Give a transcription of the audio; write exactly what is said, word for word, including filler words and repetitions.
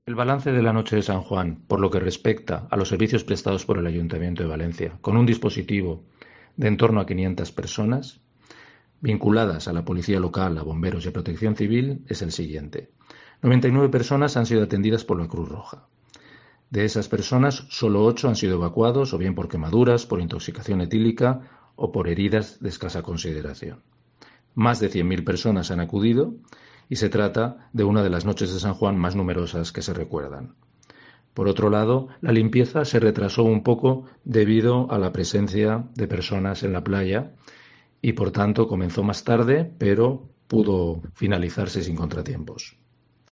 El balance de la noche de San Juan, por lo que respecta a los servicios prestados por el Ayuntamiento de Valencia, con un dispositivo de en torno a quinientas personas, vinculadas a la policía local, a bomberos y a protección civil, es el siguiente. noventa y nueve personas han sido atendidas por la Cruz Roja. De esas personas, solo ocho han sido evacuados, o bien por quemaduras, por intoxicación etílica o por heridas de escasa consideración. Más de cien mil personas han acudido y se trata de una de las noches de San Juan más numerosas que se recuerdan. Por otro lado, la limpieza se retrasó un poco debido a la presencia de personas en la playa y, por tanto, comenzó más tarde, pero pudo finalizarse sin contratiempos.